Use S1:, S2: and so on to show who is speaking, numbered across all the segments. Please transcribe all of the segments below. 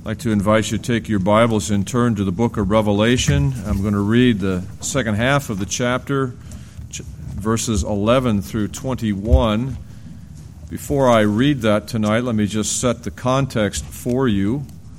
S1: I'd like to invite you to take your Bibles and turn to the book of Revelation. I'm going to read the second half of the chapter, verses 11 through 21. Before I read that tonight, let me just set the context for you.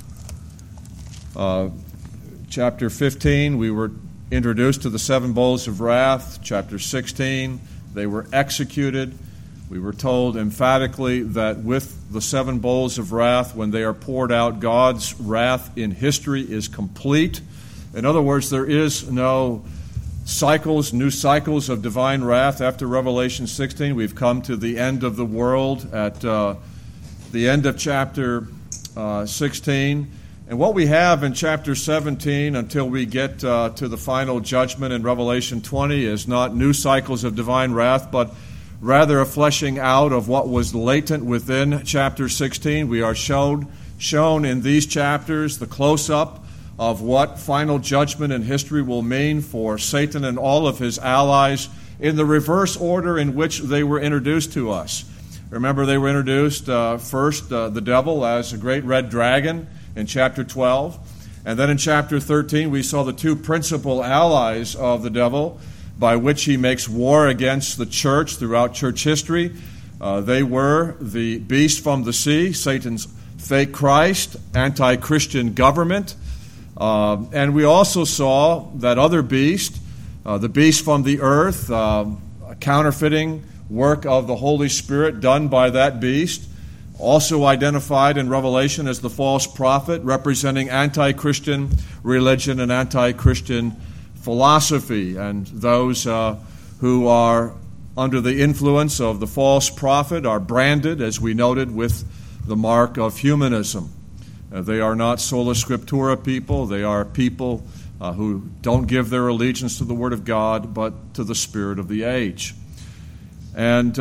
S1: Chapter 15, we were introduced to the seven bowls of wrath. Chapter 16, they were executed. We were told emphatically that with the seven bowls of wrath, when they are poured out, God's wrath in history is complete. In other words, there is no new cycles of divine wrath after Revelation 16. We've come to the end of the world at the end of chapter 16. And what we have in chapter 17 until we get to the final judgment in Revelation 20 is not new cycles of divine wrath, but rather a fleshing out of what was latent within chapter 16. We are shown in these chapters the close-up of what final judgment in history will mean for Satan and all of his allies in the reverse order in which they were introduced to us. Remember, they were introduced first, the devil as a great red dragon in chapter 12. And then in chapter 13, we saw the two principal allies of the devil by which he makes war against the church throughout church history. They were the beast from the sea, Satan's fake Christ, anti-Christian government. And we also saw that other beast, the beast from the earth, a counterfeiting work of the Holy Spirit done by that beast, also identified in Revelation as the false prophet, representing anti-Christian religion and anti-Christian philosophy, and those who are under the influence of the false prophet are branded, as we noted, with the mark of humanism. They are not sola scriptura people. They are people who don't give their allegiance to the Word of God, but to the spirit of the age. And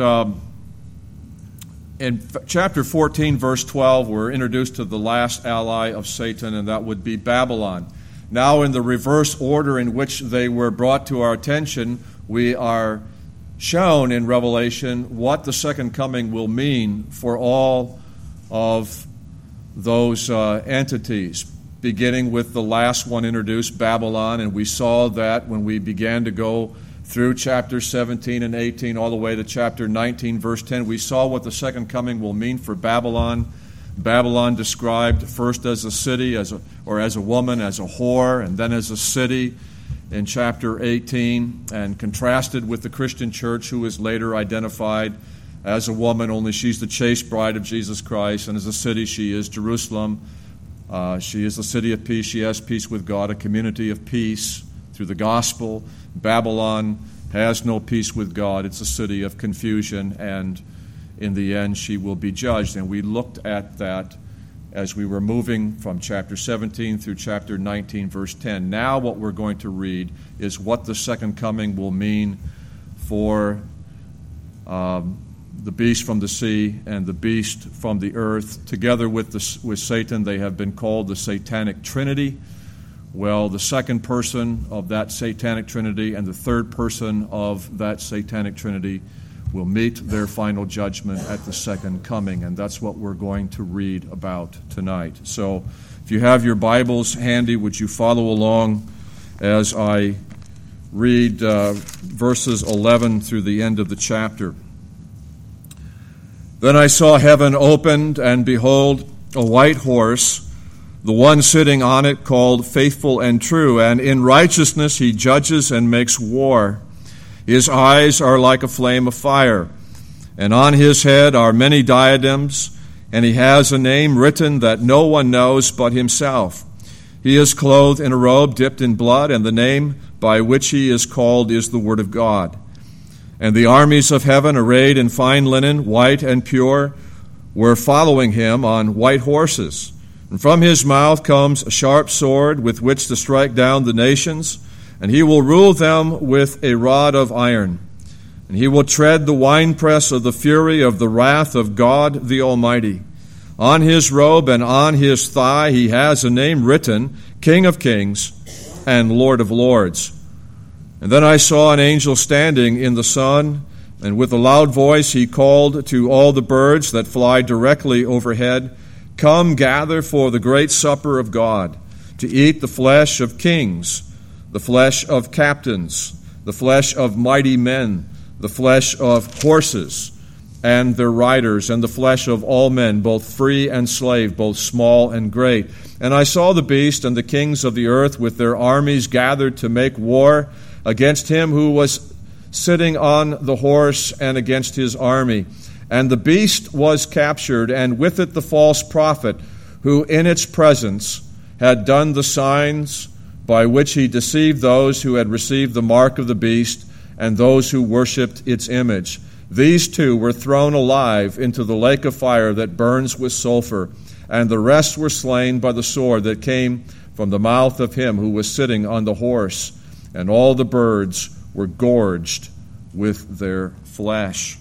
S1: in chapter 14, verse 12, we're introduced to the last ally of Satan, and that would be Babylon. Now, in the reverse order in which they were brought to our attention, we are shown in Revelation what the second coming will mean for all of those entities, beginning with the last one introduced, Babylon. And we saw that when we began to go through chapter 17 and 18 all the way to chapter 19, verse 10, we saw what the second coming will mean for Babylon. Babylon described first as a city, as a woman, as a whore, and then as a city in chapter 18, and contrasted with the Christian church, who is later identified as a woman, only she's the chaste bride of Jesus Christ, and as a city she is Jerusalem. She is the city of peace. She has peace with God, a community of peace through the gospel. Babylon has no peace with God. It's a city of confusion, and in the end, she will be judged. And we looked at that as we were moving from chapter 17 through chapter 19, verse 10. Now what we're going to read is what the second coming will mean for the beast from the sea and the beast from the earth. Together with Satan, they have been called the Satanic Trinity. Well, the second person of that Satanic Trinity and the third person of that Satanic Trinity will meet their final judgment at the second coming, and that's what we're going to read about tonight. So if you have your Bibles handy, would you follow along as I read verses 11 through the end of the chapter. Then I saw heaven opened, and behold, a white horse, the one sitting on it called Faithful and True, and in righteousness he judges and makes war. His eyes are like a flame of fire, and on his head are many diadems, and he has a name written that no one knows but himself. He is clothed in a robe dipped in blood, and the name by which he is called is the Word of God. And the armies of heaven, arrayed in fine linen, white and pure, were following him on white horses. And from his mouth comes a sharp sword with which to strike down the nations, and he will rule them with a rod of iron. And he will tread the winepress of the fury of the wrath of God the Almighty. On his robe and on his thigh he has a name written, King of Kings and Lord of Lords. And then I saw an angel standing in the sun, and with a loud voice he called to all the birds that fly directly overhead Come, gather for the great supper of God, to eat the flesh of kings, the flesh of captains, the flesh of mighty men, the flesh of horses and their riders, and the flesh of all men, both free and slave, both small and great. And I saw the beast and the kings of the earth with their armies gathered to make war against him who was sitting on the horse and against his army. And the beast was captured, and with it the false prophet, who in its presence had done the signs by which he deceived those who had received the mark of the beast and those who worshipped its image. These two were thrown alive into the lake of fire that burns with sulfur, and the rest were slain by the sword that came from the mouth of him who was sitting on the horse, and all the birds were gorged with their flesh.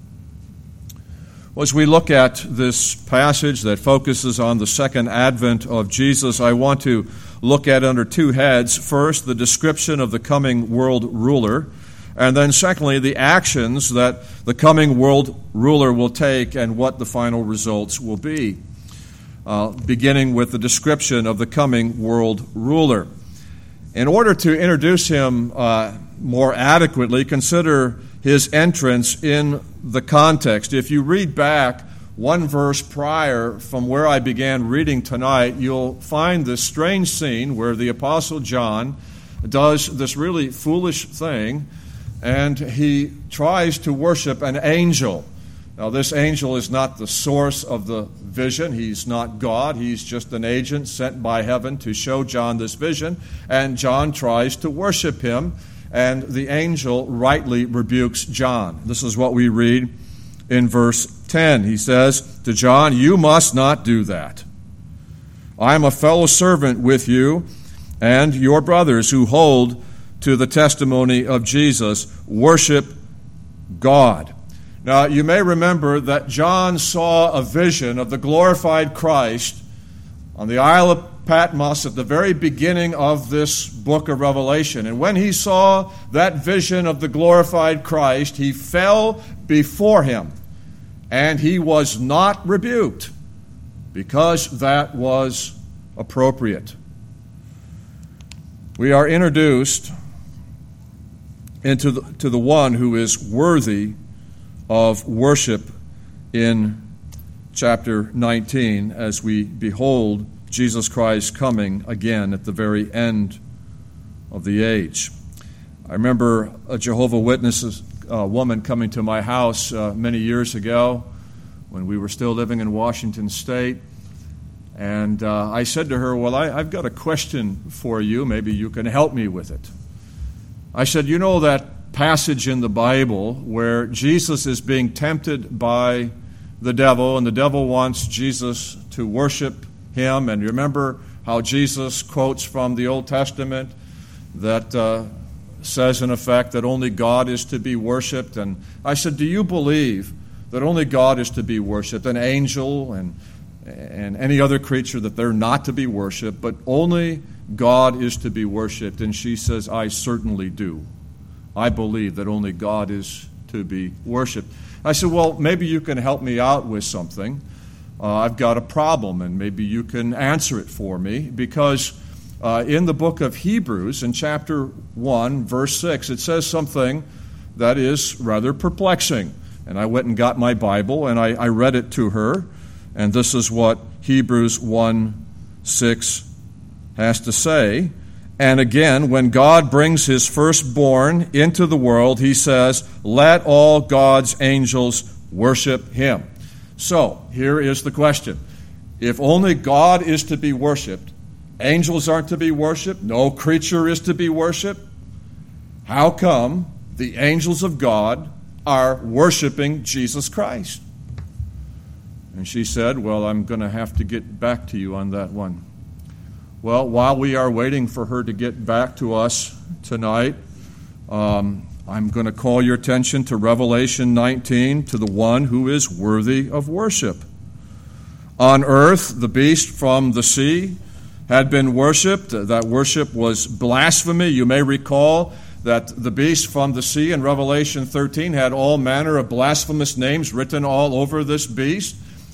S1: As we look at this passage that focuses on the second advent of Jesus, I want to look at under two heads. First, the description of the coming world ruler, and then secondly, the actions that the coming world ruler will take and what the final results will be. Beginning with the description of the coming world ruler. In order to introduce him more adequately, consider his entrance in the context. If you read back one verse prior from where I began reading tonight, you'll find this strange scene where the Apostle John does this really foolish thing, and he tries to worship an angel. Now, this angel is not the source of the vision. He's not God. He's just an agent sent by heaven to show John this vision, and John tries to worship him, and the angel rightly rebukes John. This is what we read in verse 10. He says to John, "You must not do that. I am a fellow servant with you and your brothers who hold to the testimony of Jesus. Worship God." Now, you may remember that John saw a vision of the glorified Christ on the Isle of Patmos at the very beginning of this book of Revelation. And when he saw that vision of the glorified Christ, he fell before him, and he was not rebuked because that was appropriate. We are introduced to the one who is worthy of worship in chapter 19 as we behold Jesus Christ coming again at the very end of the age. I remember a Jehovah's Witness woman coming to my house many years ago when we were still living in Washington State, and I said to her, "Well, I've got a question for you. Maybe you can help me with it." I said, "You know that passage in the Bible where Jesus is being tempted by the devil, and the devil wants Jesus to worship him, and you remember how Jesus quotes from the Old Testament that says in effect that only God is to be worshipped?" And I said, "Do you believe that only God is to be worshipped, an angel and any other creature, that they're not to be worshipped, but only God is to be worshipped?" And she says, "I certainly do. I believe that only God is to be worshipped." I said, "Well, maybe you can help me out with something. I've got a problem, and maybe you can answer it for me, because in the book of Hebrews, in chapter 1, verse 6, it says something that is rather perplexing." And I went and got my Bible, and I read it to her, and this is what Hebrews 1:6 has to say. "And again, when God brings his firstborn into the world, he says, 'Let all God's angels worship him.'" So, here is the question. If only God is to be worshipped, angels aren't to be worshipped, no creature is to be worshipped, how come the angels of God are worshiping Jesus Christ? And she said, "Well, I'm going to have to get back to you on that one." Well, while we are waiting for her to get back to us tonight, I'm going to call your attention to Revelation 19, to the one who is worthy of worship. On earth, the beast from the sea had been worshipped. That worship was blasphemy. You may recall that the beast from the sea in Revelation 13 had all manner of blasphemous names written all over this beast.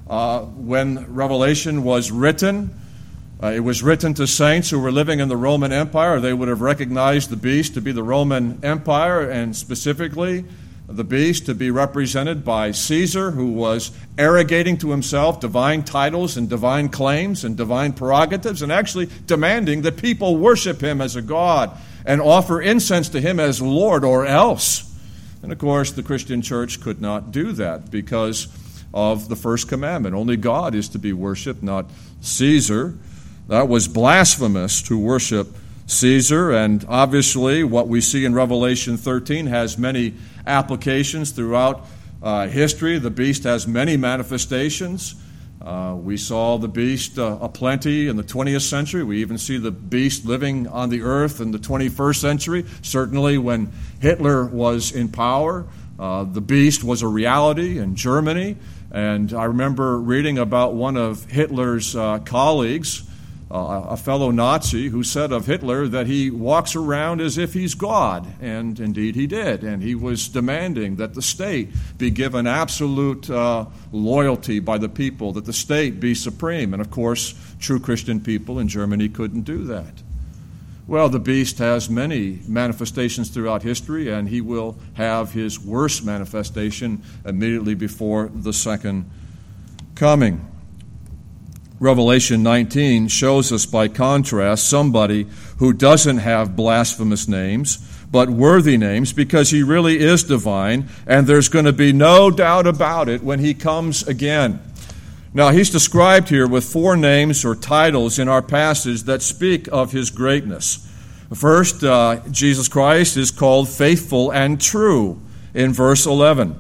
S1: When Revelation was written, it was written to saints who were living in the Roman Empire. They would have recognized the beast to be the Roman Empire, and specifically the beast to be represented by Caesar, who was arrogating to himself divine titles and divine claims and divine prerogatives, and actually demanding that people worship him as a god and offer incense to him as Lord or else. And of course, the Christian church could not do that because of the first commandment. Only God is to be worshipped, not Caesar. That was blasphemous to worship Caesar, and obviously what we see in Revelation 13 has many applications throughout history. The beast has many manifestations. We saw the beast aplenty in the 20th century. We even see the beast living on the earth in the 21st century. Certainly when Hitler was in power, the beast was a reality in Germany. And I remember reading about one of Hitler's colleagues, a fellow Nazi, who said of Hitler that he walks around as if he's God. And indeed he did. And he was demanding that the state be given absolute loyalty by the people, that the state be supreme. And of course, true Christian people in Germany couldn't do that. Well, the beast has many manifestations throughout history, and he will have his worst manifestation immediately before the second coming. Revelation 19 shows us, by contrast, somebody who doesn't have blasphemous names, but worthy names, because he really is divine, and there's going to be no doubt about it when he comes again. Now, he's described here with 4 names or titles in our passage that speak of his greatness. First, Jesus Christ is called faithful and true in verse 11.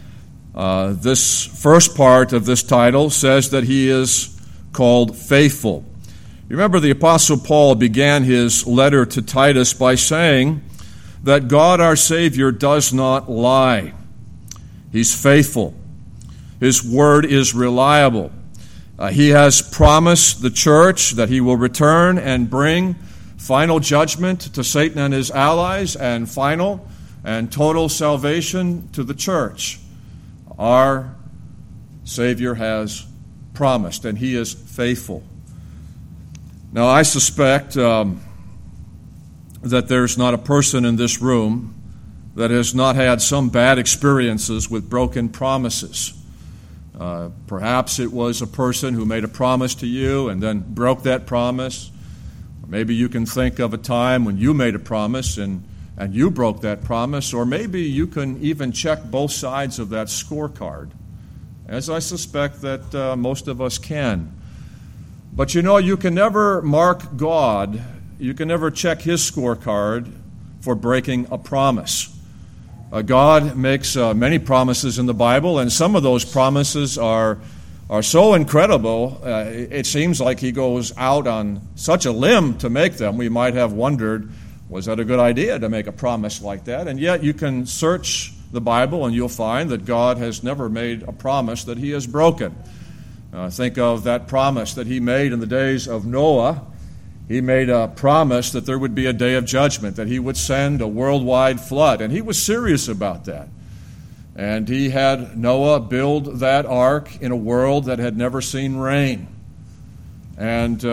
S1: This first part of this title says that he is called faithful. You remember the Apostle Paul began his letter to Titus by saying that God our Savior does not lie. He's faithful. His word is reliable. He has promised the church that he will return and bring final judgment to Satan and his allies, and final and total salvation to the church. Our Savior has promised, and he is faithful. Now, I suspect that there's not a person in this room that has not had some bad experiences with broken promises. Perhaps it was a person who made a promise to you and then broke that promise. Maybe you can think of a time when you made a promise and you broke that promise, or maybe you can even check both sides of that scorecard, as I suspect that most of us can. But you know, you can never mark God, you can never check his scorecard for breaking a promise. God makes many promises in the Bible, and some of those promises are so incredible, it seems like he goes out on such a limb to make them. We might have wondered, was that a good idea to make a promise like that? And yet you can search the Bible and you'll find that God has never made a promise that he has broken. Think of that promise that he made in the days of Noah. He made a promise that there would be a day of judgment, that he would send a worldwide flood, and he was serious about that. And he had Noah build that ark in a world that had never seen rain. And,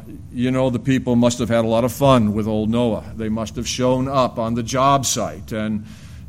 S1: the people must have had a lot of fun with old Noah. They must have shown up on the job site, and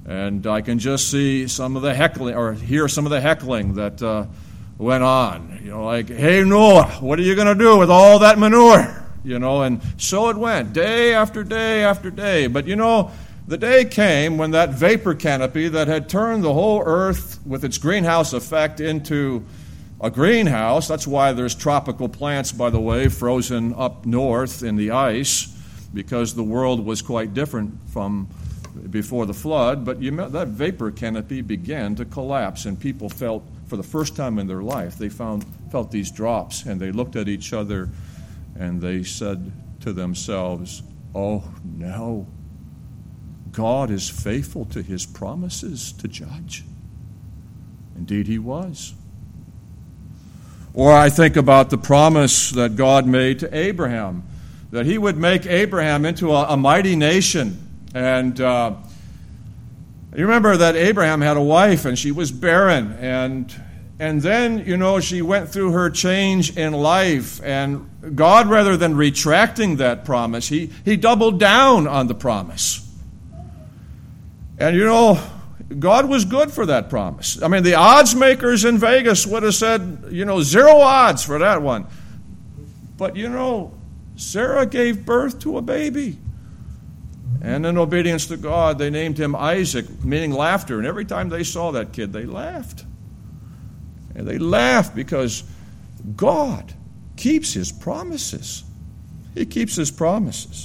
S1: I can just see some of the heckling, or hear some of the heckling that went on. Like, hey, Noah, what are you going to do with all that manure? And so it went, day after day after day. But, the day came when that vapor canopy that had turned the whole earth with its greenhouse effect into a greenhouse. That's why there's tropical plants, by the way, frozen up north in the ice, because the world was quite different from before the flood. But that vapor canopy began to collapse, and people felt, for the first time in their life, they felt these drops, and they looked at each other and they said to themselves, "Oh no, God is faithful to his promises to judge." Indeed he was. Or I think about the promise that God made to Abraham, that he would make Abraham into a mighty nation. And you remember that Abraham had a wife, and she was barren, and And then, she went through her change in life, and God, rather than retracting that promise, he doubled down on the promise. And, God was good for that promise. I mean, the odds makers in Vegas would have said, 0 odds for that one. But, Sarah gave birth to a baby. And in obedience to God, they named him Isaac, meaning laughter. And every time they saw that kid, they laughed. And they laughed because God keeps his promises. He keeps his promises.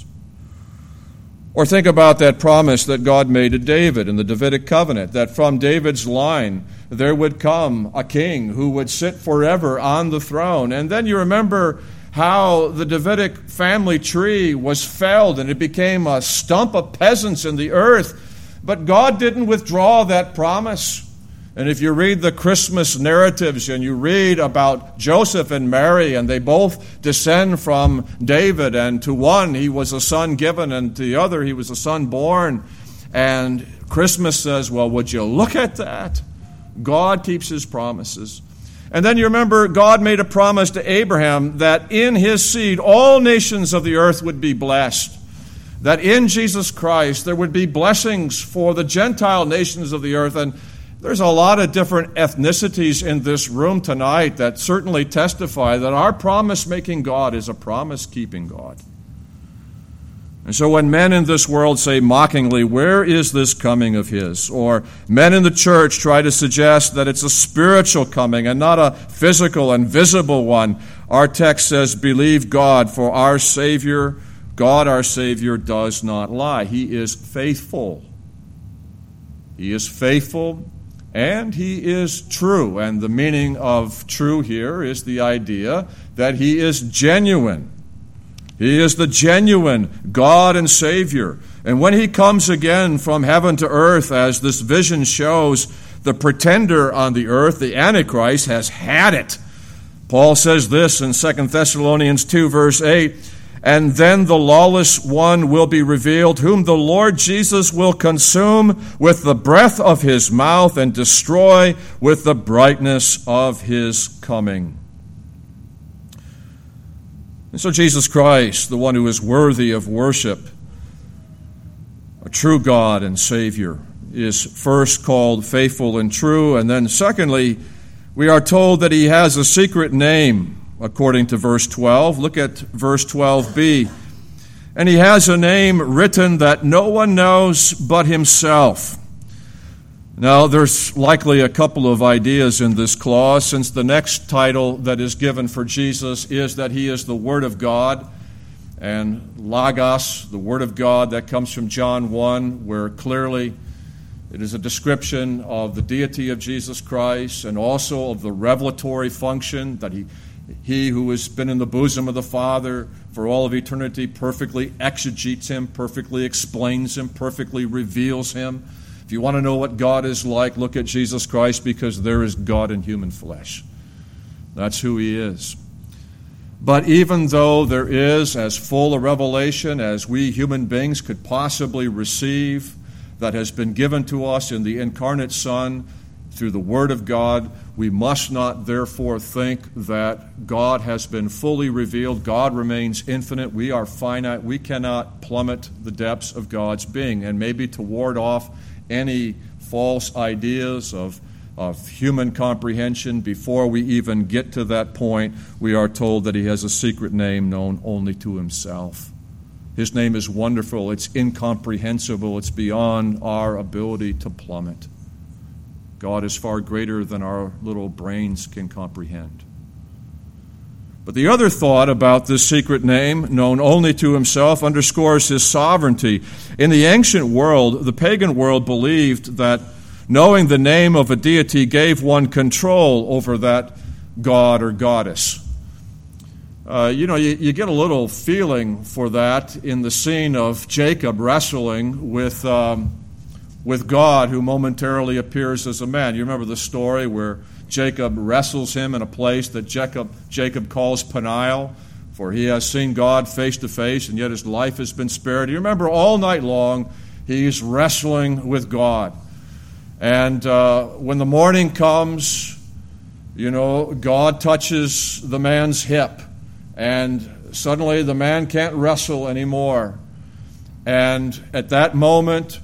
S1: Or think about that promise that God made to David in the Davidic covenant, that from David's line there would come a king who would sit forever on the throne. And then you remember how the Davidic family tree was felled and it became a stump of peasants in the earth. But God didn't withdraw that promise. And if you read the Christmas narratives and you read about Joseph and Mary, and they both descend from David, and to one he was a son given, and to the other he was a son born. And Christmas says, well, would you look at that? God keeps his promises. And then you remember God made a promise to Abraham that in his seed all nations of the earth would be blessed. That in Jesus Christ there would be blessings for the Gentile nations of the earth. And there's a lot of different ethnicities in this room tonight that certainly testify that our promise-making God is a promise-keeping God. And so when men in this world say mockingly, where is this coming of his? Or men in the church try to suggest that it's a spiritual coming and not a physical and visible one, our text says, believe God, for our Savior, God our Savior, does not lie. He is faithful. He is faithful. And he is true. And the meaning of true here is the idea that he is genuine. He is the genuine God and Savior. And when he comes again from heaven to earth, as this vision shows, the pretender on the earth, the Antichrist, has had it. Paul says this in 2 Thessalonians 2, verse 8, and then the lawless one will be revealed, whom the Lord Jesus will consume with the breath of his mouth and destroy with the brightness of his coming. And so Jesus Christ, the one who is worthy of worship, a true God and Savior, is first called faithful and true, and then secondly, we are told that he has a secret name. According to verse 12, look at verse 12b. And he has a name written that no one knows but himself. Now, there's likely a couple of ideas in this clause, since the next title that is given for Jesus is that he is the Word of God. And Logos, the Word of God, that comes from John 1, where clearly it is a description of the deity of Jesus Christ and also of the revelatory function that he who has been in the bosom of the Father for all of eternity perfectly exegetes him, perfectly explains him, perfectly reveals him. If you want to know what God is like, look at Jesus Christ, because there is God in human flesh. That's who he is. But even though there is as full a revelation as we human beings could possibly receive that has been given to us in the incarnate Son through the Word of God, we must not therefore think that God has been fully revealed. God remains infinite. We are finite. We cannot plummet the depths of God's being. And maybe to ward off any false ideas of human comprehension, before we even get to that point, we are told that he has a secret name known only to himself. His name is wonderful. It's incomprehensible. It's beyond our ability to plummet. God is far greater than our little brains can comprehend. But the other thought about this secret name, known only to himself, underscores his sovereignty. In the ancient world, the pagan world believed that knowing the name of a deity gave one control over that god or goddess. You get a little feeling for that in the scene of Jacob wrestling with God, who momentarily appears as a man. You remember the story where Jacob wrestles him in a place that Jacob calls Peniel, for he has seen God face to face, and yet his life has been spared. You remember all night long he's wrestling with God. And when the morning comes, God touches the man's hip, and suddenly the man can't wrestle anymore. And at that moment,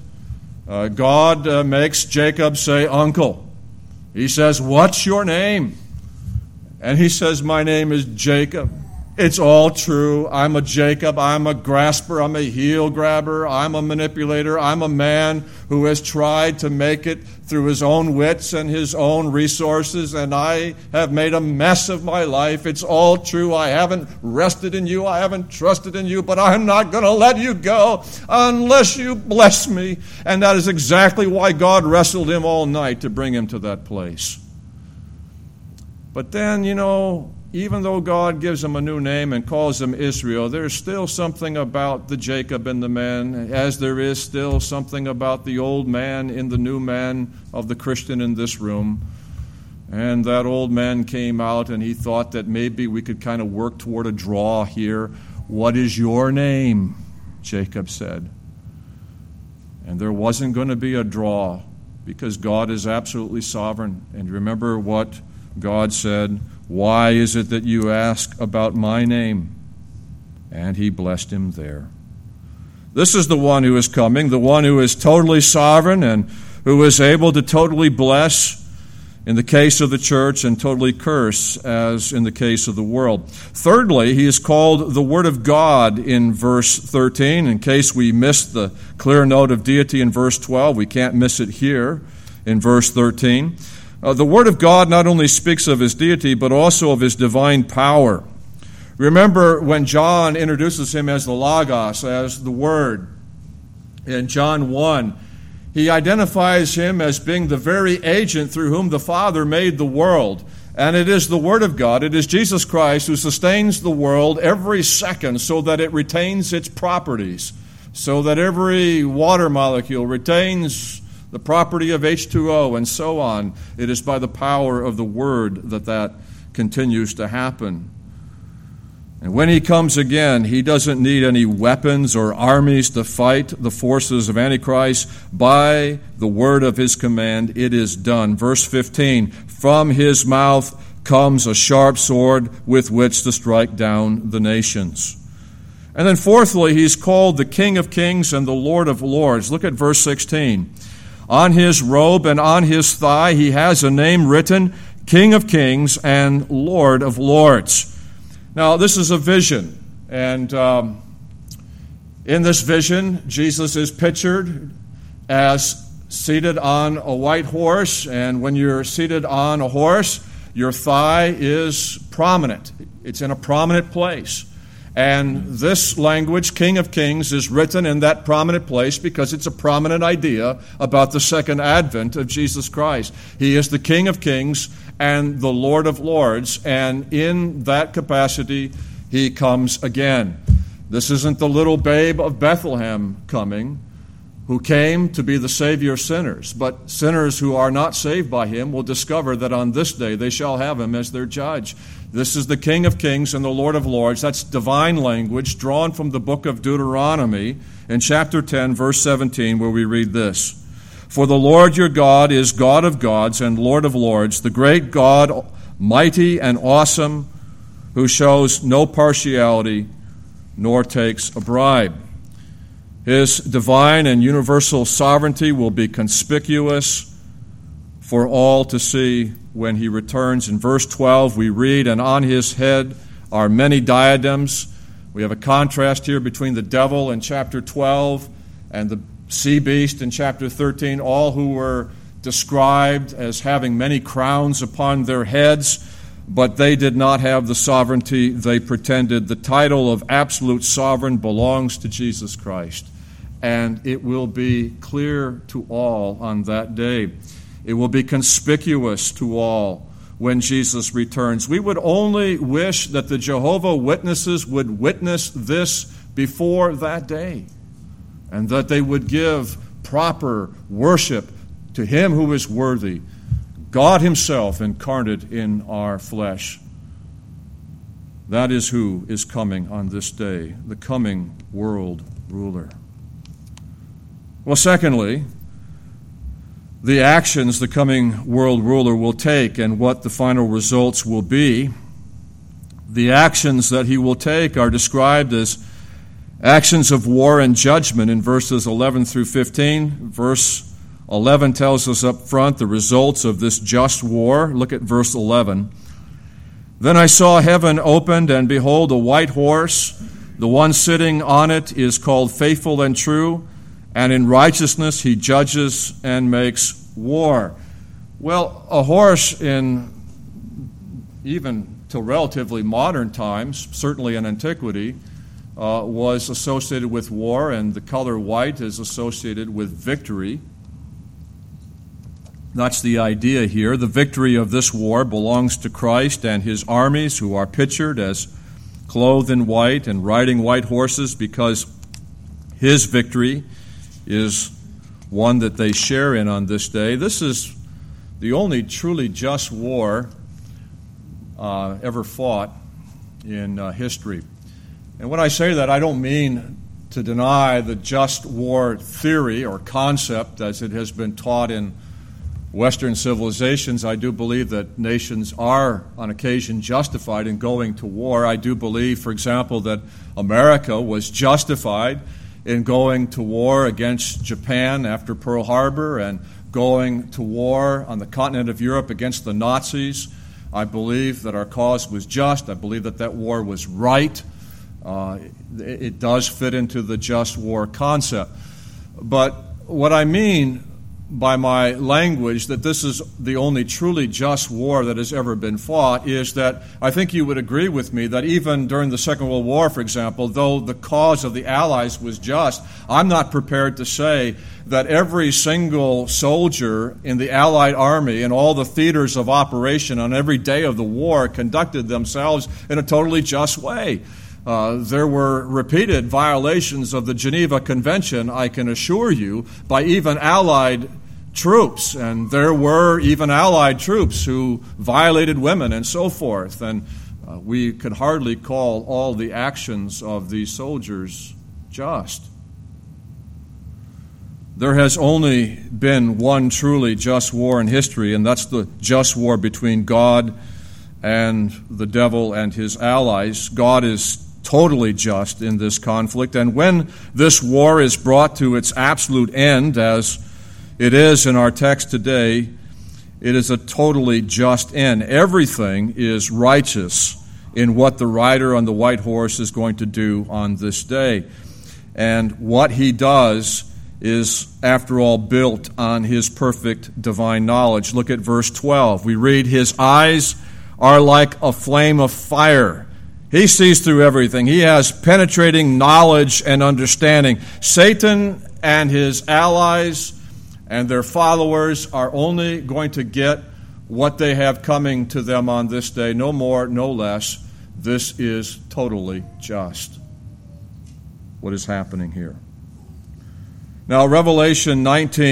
S1: God makes Jacob say, "Uncle." He says, "What's your name?" And he says, "My name is Jacob." It's all true. I'm a Jacob. I'm a grasper. I'm a heel grabber. I'm a manipulator. I'm a man who has tried to make it through his own wits and his own resources, and I have made a mess of my life. It's all true. I haven't rested in you. I haven't trusted in you, but I'm not going to let you go unless you bless me. And that is exactly why God wrestled him all night to bring him to that place. But then, even though God gives him a new name and calls him Israel, there's still something about the Jacob in the man, as there is still something about the old man in the new man of the Christian in this room. And that old man came out and he thought that maybe we could kind of work toward a draw here. "What is your name?" Jacob said. And there wasn't going to be a draw because God is absolutely sovereign. And remember what God said, "Why is it that you ask about my name?" And he blessed him there. This is the one who is coming, the one who is totally sovereign and who is able to totally bless in the case of the church and totally curse as in the case of the world. Thirdly, he is called the Word of God in verse 13. In case we missed the clear note of deity in verse 12, we can't miss it here in verse 13. The Word of God not only speaks of his deity, but also of his divine power. Remember when John introduces him as the Logos, as the Word. In John 1, he identifies him as being the very agent through whom the Father made the world. And it is the Word of God, it is Jesus Christ who sustains the world every second so that it retains its properties, so that every water molecule retains the property of H2O, and so on. It is by the power of the Word that continues to happen. And when he comes again, he doesn't need any weapons or armies to fight the forces of Antichrist. By the word of his command, it is done. Verse 15, "From his mouth comes a sharp sword with which to strike down the nations." And then fourthly, he's called the King of Kings and the Lord of Lords. Look at verse 16. On his robe and on his thigh he has a name written, King of Kings and Lord of Lords. Now, this is a vision, and in this vision, Jesus is pictured as seated on a white horse, and when you're seated on a horse, your thigh is prominent. It's in a prominent place. And this language, King of Kings, is written in that prominent place because it's a prominent idea about the second advent of Jesus Christ. He is the King of Kings and the Lord of Lords, and in that capacity, he comes again. This isn't the little babe of Bethlehem coming, who came to be the Savior of sinners, but sinners who are not saved by him will discover that on this day they shall have him as their judge. This is the King of Kings and the Lord of Lords. That's divine language drawn from the book of Deuteronomy in chapter 10, verse 17, where we read this. For the Lord your God is God of gods and Lord of lords, the great God, mighty and awesome, who shows no partiality nor takes a bribe. His divine and universal sovereignty will be conspicuous for all to see when he returns. In verse 12, we read, and on his head are many diadems. We have a contrast here between the devil in chapter 12 and the sea beast in chapter 13, all who were described as having many crowns upon their heads, but they did not have the sovereignty they pretended. The title of absolute sovereign belongs to Jesus Christ, and it will be clear to all on that day. It will be conspicuous to all when Jesus returns. We would only wish that the Jehovah Witnesses would witness this before that day, and that they would give proper worship to him who is worthy, God himself incarnate in our flesh. That is who is coming on this day, the coming world ruler. Well, secondly, the actions the coming world ruler will take and what the final results will be. The actions that he will take are described as actions of war and judgment in verses 11 through 15. Verse 11 tells us up front the results of this just war. Look at verse 11. Then I saw heaven opened, and behold, a white horse. The one sitting on it is called Faithful and True, and in righteousness he judges and makes war. Well, a horse in even till relatively modern times, certainly in antiquity, was associated with war, and the color white is associated with victory. That's the idea here. The victory of this war belongs to Christ and his armies, who are pictured as clothed in white and riding white horses, because his victory is one that they share in on this day. This is the only truly just war ever fought in history. And when I say that, I don't mean to deny the just war theory or concept as it has been taught in Western civilizations. I do believe that nations are, on occasion, justified in going to war. I do believe, for example, that America was justified in going to war against Japan after Pearl Harbor and going to war on the continent of Europe against the Nazis. I believe that our cause was just. I believe that that war was right. It does fit into the just war concept. But what I mean by my language, that this is the only truly just war that has ever been fought, is that I think you would agree with me that even during the Second World War, for example, though the cause of the Allies was just, I'm not prepared to say that every single soldier in the Allied army and all the theaters of operation on every day of the war conducted themselves in a totally just way. There were repeated violations of the Geneva Convention, I can assure you, by even Allied troops. And there were even Allied troops who violated women and so forth. And we could hardly call all the actions of these soldiers just. There has only been one truly just war in history, and that's the just war between God and the devil and his allies. God is totally just in this conflict, and when this war is brought to its absolute end, as it is in our text today, it is a totally just end. Everything is righteous in what the rider on the white horse is going to do on this day. And what he does is, after all, built on his perfect divine knowledge. Look at verse 12. We read, his eyes are like a flame of fire. He sees through everything. He has penetrating knowledge and understanding. Satan and his allies and their followers are only going to get what they have coming to them on this day, no more, no less. This is totally just what is happening here. Now, Revelation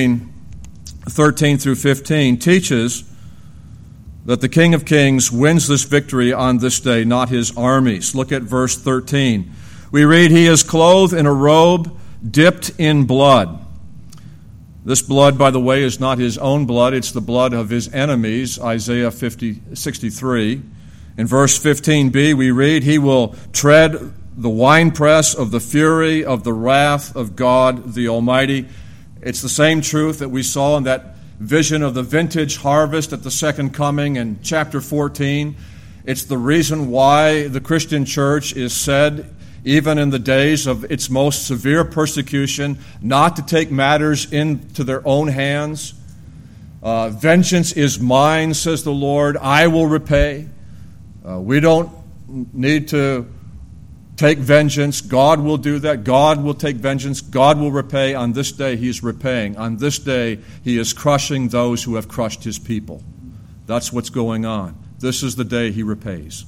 S1: 19:13 through 15 teaches that the King of Kings wins this victory on this day, not his armies. Look at verse 13. We read, he is clothed in a robe dipped in blood. This blood, by the way, is not his own blood. It's the blood of his enemies, Isaiah 63. In verse 15b, we read, he will tread the winepress of the fury of the wrath of God the Almighty. It's the same truth that we saw in that vision of the vintage harvest at the second coming in chapter 14. It's the reason why the Christian church is said, even in the days of its most severe persecution, not to take matters into their own hands. Vengeance is mine, says the Lord. I will repay. We don't need to take vengeance. God will do that. God will take vengeance. God will repay. On this day, he is repaying. On this day, he is crushing those who have crushed his people. That's what's going on. This is the day he repays.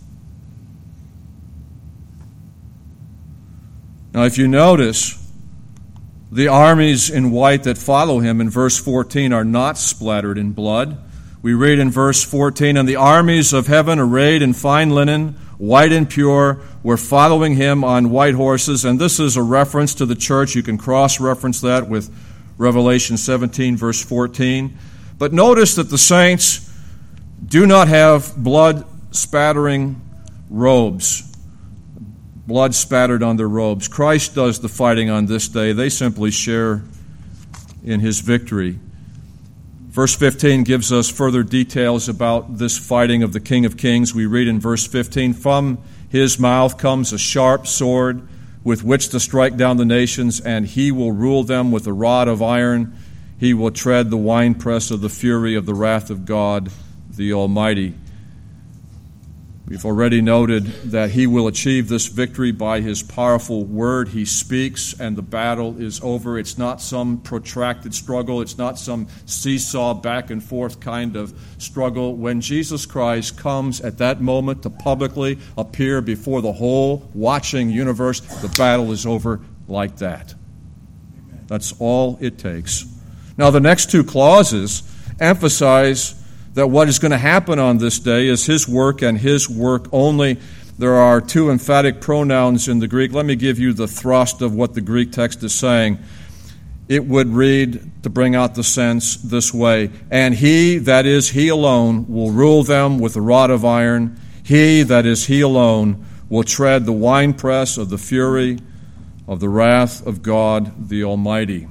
S1: Now, if you notice, the armies in white that follow him in verse 14 are not splattered in blood. We read in verse 14, and the armies of heaven arrayed in fine linen, white and pure, were following him on white horses. And this is a reference to the church. You can cross-reference that with Revelation 17, verse 14. But notice that the saints do not have blood-spattering robes, blood spattered on their robes. Christ does the fighting on this day. They simply share in his victory. Verse 15 gives us further details about this fighting of the King of Kings. We read in verse 15, "From his mouth comes a sharp sword with which to strike down the nations, and he will rule them with a rod of iron. He will tread the winepress of the fury of the wrath of God the Almighty." We've already noted that he will achieve this victory by his powerful word. He speaks and the battle is over. It's not some protracted struggle. It's not some seesaw back and forth kind of struggle. When Jesus Christ comes at that moment to publicly appear before the whole watching universe, the battle is over like that. That's all it takes. Now, the next two clauses emphasize that what is going to happen on this day is his work and his work only. There are two emphatic pronouns in the Greek. Let me give you the thrust of what the Greek text is saying. It would read, to bring out the sense, this way: "And he, that is, he alone, will rule them with a rod of iron. He, that is, he alone, will tread the winepress of the fury of the wrath of God the Almighty."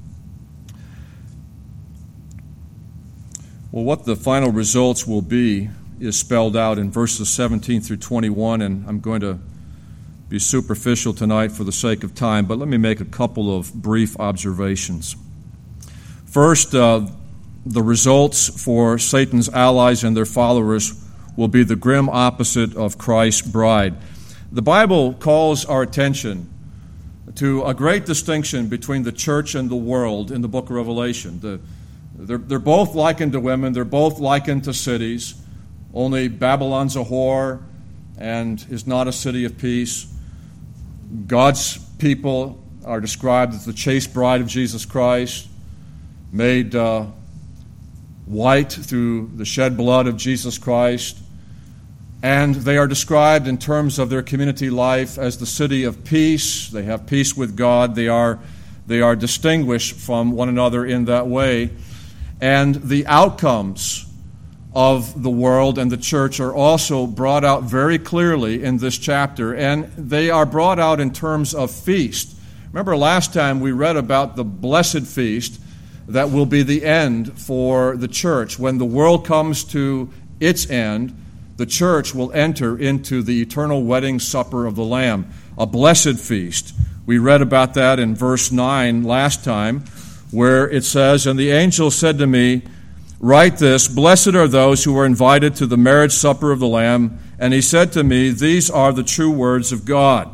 S1: Well, what the final results will be is spelled out in verses 17 through 21, and I'm going to be superficial tonight for the sake of time, but let me make a couple of brief observations. First, the results for Satan's allies and their followers will be the grim opposite of Christ's bride. The Bible calls our attention to a great distinction between the church and the world in the book of Revelation. They're both likened to women. They're both likened to cities. Only Babylon's a whore and is not a city of peace. God's people are described as the chaste bride of Jesus Christ, made white through the shed blood of Jesus Christ. And they are described in terms of their community life as the city of peace. They have peace with God. They are distinguished from one another in that way. And the outcomes of the world and the church are also brought out very clearly in this chapter, and they are brought out in terms of feast. Remember last time we read about the blessed feast that will be the end for the church. When the world comes to its end, the church will enter into the eternal wedding supper of the Lamb, a blessed feast. We read about that in verse 9 last time, where it says, "And the angel said to me, write this, blessed are those who are invited to the marriage supper of the Lamb. And he said to me, these are the true words of God."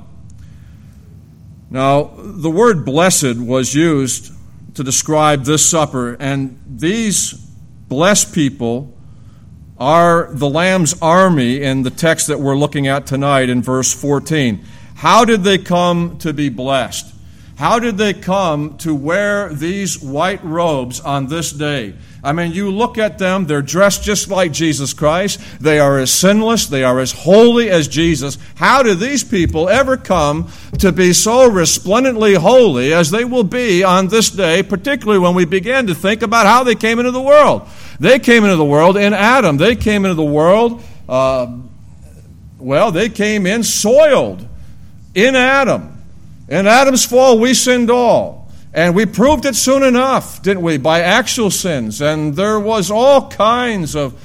S1: Now, the word blessed was used to describe this supper, and these blessed people are the Lamb's army in the text that we're looking at tonight in verse 14. How did they come to be blessed? How did they come to wear these white robes on this day? I mean, you look at them, they're dressed just like Jesus Christ. They are as sinless, they are as holy as Jesus. How did these people ever come to be so resplendently holy as they will be on this day, particularly when we begin to think about how they came into the world? They came into the world in Adam. They came into the world, they came in soiled in Adam. In Adam's fall, we sinned all. And we proved it soon enough, didn't we, by actual sins. And there was all kinds of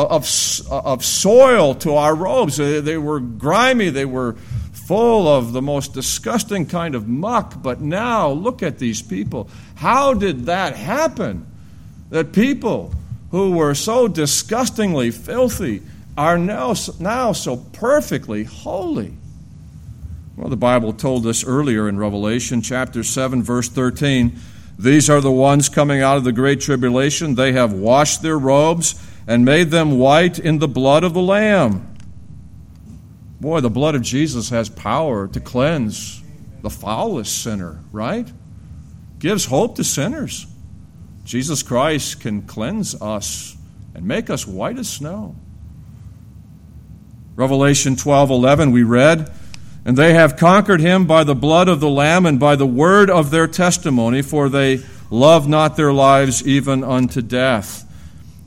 S1: soil to our robes. They were grimy. They were full of the most disgusting kind of muck. But now, look at these people. How did that happen? That people who were so disgustingly filthy are now so perfectly holy. Well, the Bible told us earlier in Revelation chapter 7, verse 13, "These are the ones coming out of the great tribulation. They have washed their robes and made them white in the blood of the Lamb." Boy, the blood of Jesus has power to cleanse the foulest sinner, right? Gives hope to sinners. Jesus Christ can cleanse us and make us white as snow. Revelation 12:11 we read, "And they have conquered him by the blood of the Lamb and by the word of their testimony, for they love not their lives even unto death."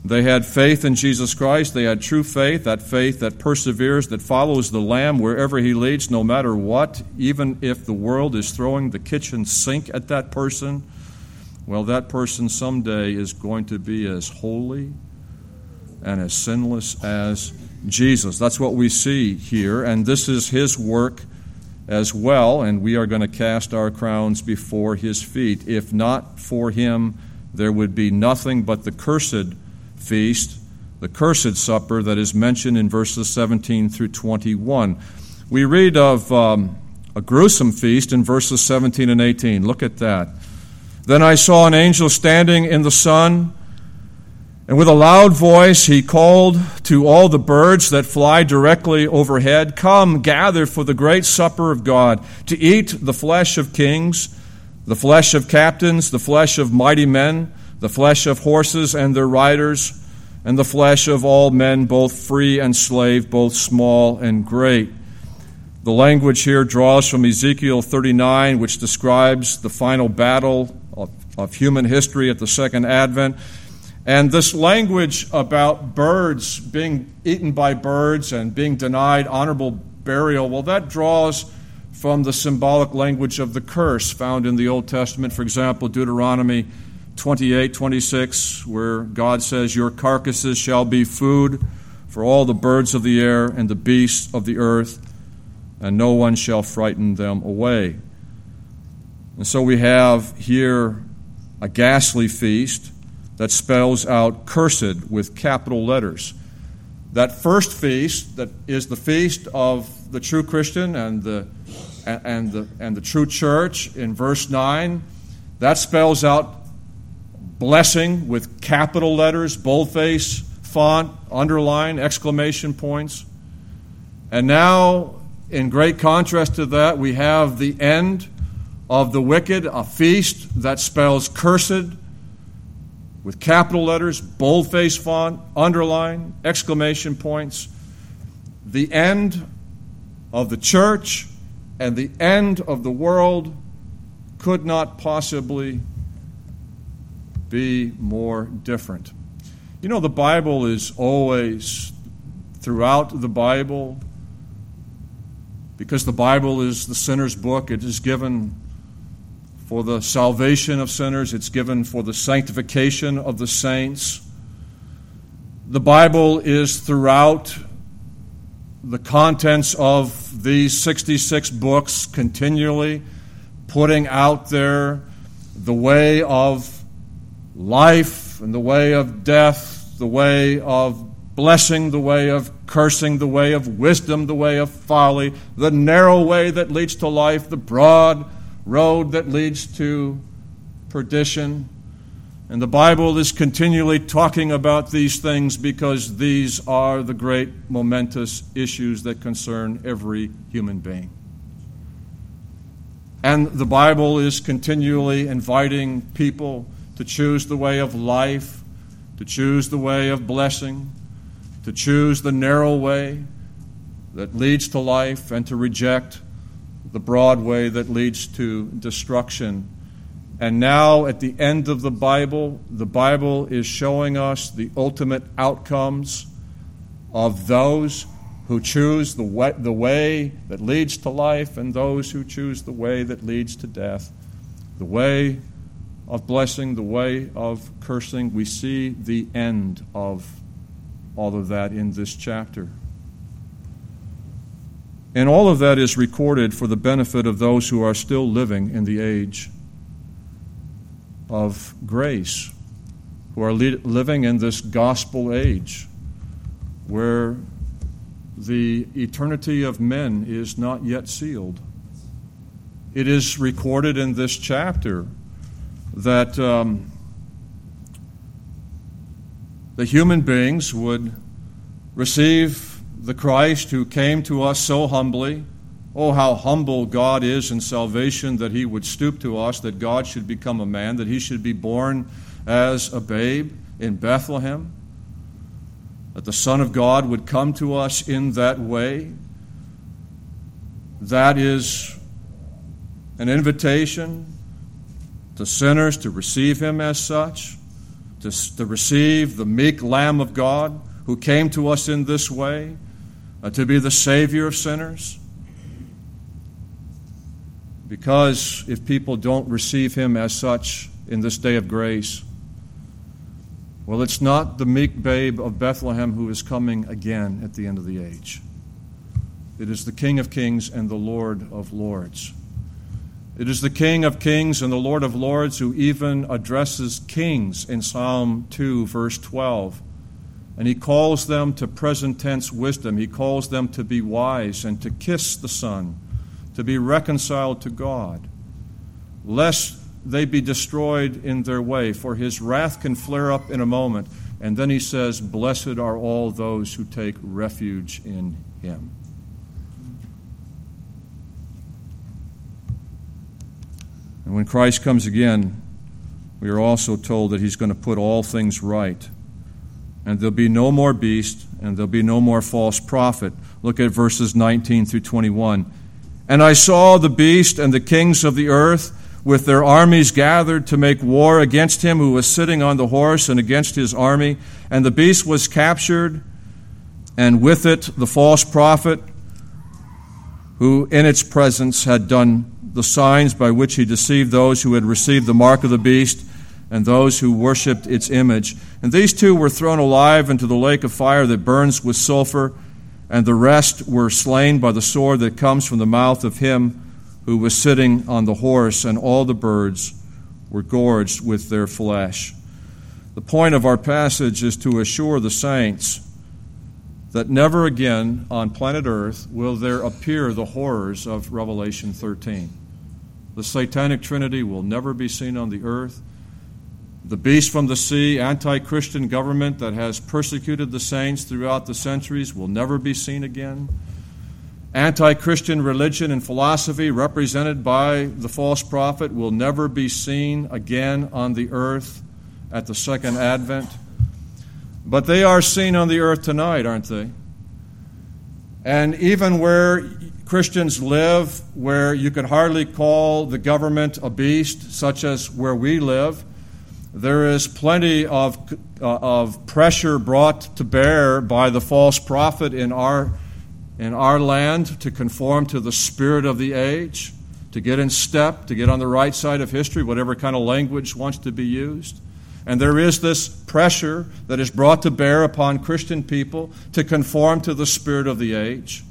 S1: They had faith in Jesus Christ. They had true faith that perseveres, that follows the Lamb wherever he leads, no matter what, even if the world is throwing the kitchen sink at that person. Well, that person someday is going to be as holy and as sinless as Jesus. That's what we see here, and this is his work as well, and we are going to cast our crowns before his feet. If not for him, there would be nothing but the cursed feast, the cursed supper that is mentioned in verses 17 through 21. We read of a gruesome feast in verses 17 and 18. Look at that. Then I saw an angel standing in the sun, and with a loud voice he called to all the birds that fly directly overhead, "Come, gather for the great supper of God, to eat the flesh of kings, the flesh of captains, the flesh of mighty men, the flesh of horses and their riders, and the flesh of all men, both free and slave, both small and great." The language here draws from Ezekiel 39, which describes the final battle of human history at the second advent. And this language about birds, being eaten by birds and being denied honorable burial, well, that draws from the symbolic language of the curse found in the Old Testament. For example, Deuteronomy 28:26, where God says, "Your carcasses shall be food for all the birds of the air and the beasts of the earth, and no one shall frighten them away." And so we have here a ghastly feast that spells out "cursed" with capital letters. That first feast, that is the feast of the true Christian and the true church in verse 9, that spells out blessing with capital letters, boldface font, underline, exclamation points. And now, in great contrast to that, we have the end of the wicked, a feast that spells "cursed" with capital letters, boldface font, underline, exclamation points. The end of the church and the end of the world could not possibly be more different. You know, the Bible is always, throughout the Bible, because the Bible is the sinner's book, it is given for the salvation of sinners. It's given for the sanctification of the saints. The Bible is throughout the contents of these 66 books continually putting out there the way of life and the way of death, the way of blessing, the way of cursing, the way of wisdom, the way of folly, the narrow way that leads to life, the broad road that leads to perdition. And the Bible is continually talking about these things because these are the great momentous issues that concern every human being. And the Bible is continually inviting people to choose the way of life, to choose the way of blessing, to choose the narrow way that leads to life, and to reject the broad way that leads to destruction. And now, at the end of the Bible is showing us the ultimate outcomes of those who choose the way that leads to life and those who choose the way that leads to death, the way of blessing, the way of cursing. We see the end of all of that in this chapter. And all of that is recorded for the benefit of those who are still living in the age of grace, who are living in this gospel age where the eternity of men is not yet sealed. It is recorded in this chapter that the human beings would receive the Christ who came to us so humbly. Oh, how humble God is in salvation, that he would stoop to us, that God should become a man, that he should be born as a babe in Bethlehem, that the Son of God would come to us in that way. That is an invitation to sinners to receive him as such, to receive the meek Lamb of God who came to us in this way, to be the Savior of sinners? Because if people don't receive him as such in this day of grace, well, it's not the meek babe of Bethlehem who is coming again at the end of the age. It is the King of Kings and the Lord of Lords. It is the King of Kings and the Lord of Lords who even addresses kings in Psalm 2, verse 12. And he calls them to present tense wisdom. He calls them to be wise and to kiss the Son, to be reconciled to God, lest they be destroyed in their way, for his wrath can flare up in a moment. And then he says, blessed are all those who take refuge in him. And when Christ comes again, we are also told that he's going to put all things right. And there'll be no more beast, and there'll be no more false prophet. Look at verses 19 through 21. And I saw the beast and the kings of the earth with their armies gathered to make war against him who was sitting on the horse and against his army. And the beast was captured, and with it the false prophet, who in its presence had done the signs by which he deceived those who had received the mark of the beast and those who worshipped its image. And these two were thrown alive into the lake of fire that burns with sulfur, and the rest were slain by the sword that comes from the mouth of him who was sitting on the horse, and all the birds were gorged with their flesh. The point of our passage is to assure the saints that never again on planet Earth will there appear the horrors of Revelation 13. The satanic trinity will never be seen on the earth. The beast from the sea, anti-Christian government that has persecuted the saints throughout the centuries, will never be seen again. Anti-Christian religion and philosophy represented by the false prophet will never be seen again on the earth at the second advent. But they are seen on the earth tonight, aren't they? And even where Christians live, where you could hardly call the government a beast, such as where we live, there is plenty of pressure brought to bear by the false prophet in our land to conform to the spirit of the age, to get in step, to get on the right side of history, whatever kind of language wants to be used. And there is this pressure that is brought to bear upon Christian people to conform to the spirit of the age.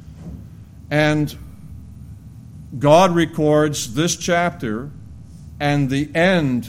S1: And God records this chapter and the end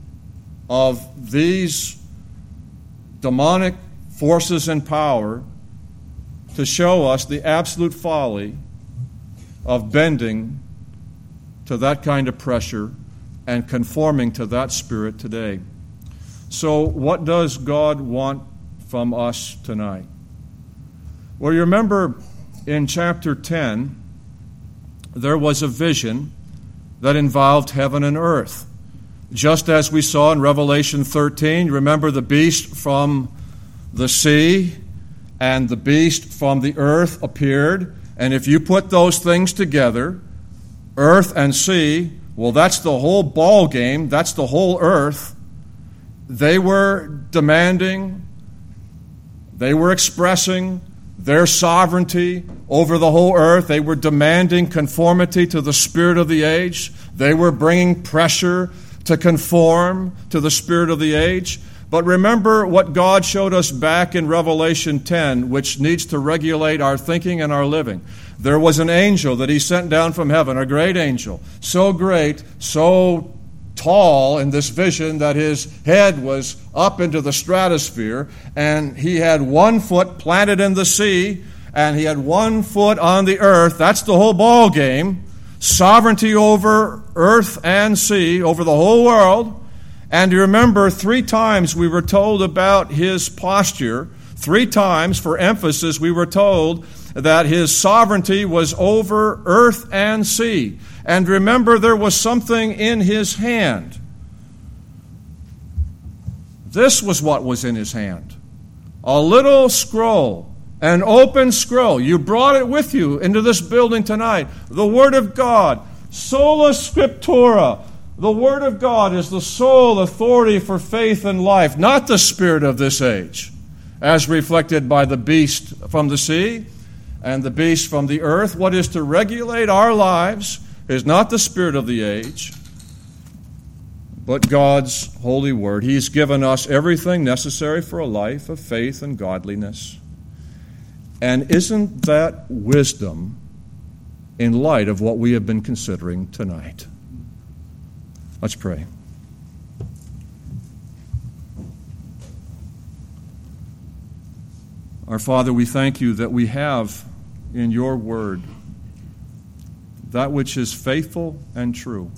S1: of these demonic forces and power to show us the absolute folly of bending to that kind of pressure and conforming to that spirit today. So what does God want from us tonight? Well, you remember in chapter 10, there was a vision that involved heaven and earth. Just as we saw in Revelation 13, remember the beast from the sea and the beast from the earth appeared. And if you put those things together, earth and sea, well, that's the whole ball game. That's the whole earth. They were demanding, they were expressing their sovereignty over the whole earth. They were demanding conformity to the spirit of the age. They were bringing pressure to conform to the spirit of the age. But remember what God showed us back in Revelation 10, which needs to regulate our thinking and our living. There was an angel that he sent down from heaven, a great angel, so great, so tall in this vision that his head was up into the stratosphere, and he had 1 foot planted in the sea, and he had 1 foot on the earth. That's the whole ball game. Sovereignty over earth and sea, over the whole world. And you remember 3 times we were told about his posture. 3 times, for emphasis, we were told that his sovereignty was over earth and sea. And remember, there was something in his hand. This was what was in his hand. A little scroll, an open scroll. You brought it with you into this building tonight. The Word of God, sola scriptura, The Word of God is the sole authority for faith and life, not the spirit of this age, as reflected by the beast from the sea and the beast from the earth. What is to regulate our lives is not the spirit of the age, but God's holy word. He's given us everything necessary for a life of faith and godliness. And isn't that wisdom in light of what we have been considering tonight? Let's pray. Our Father, we thank you that we have in your word that which is faithful and true.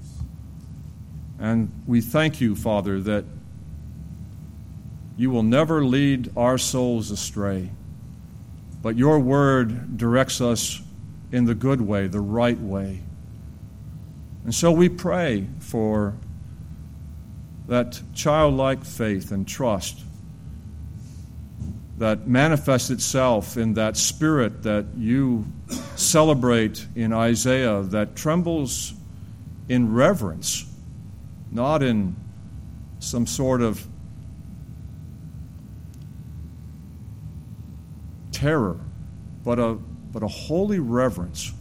S1: And we thank you, Father, that you will never lead our souls astray, but your word directs us in the good way, the right way. And so we pray for that childlike faith and trust that manifests itself in that spirit that you celebrate in Isaiah, that trembles in reverence, not in some sort of terror, but a holy reverence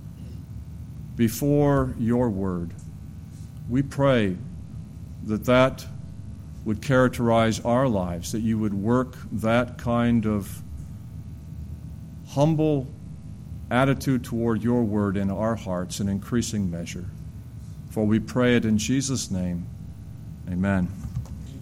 S1: before your word. We pray that would characterize our lives, that you would work that kind of humble attitude toward your word in our hearts in increasing measure. For we pray it in Jesus' name. Amen.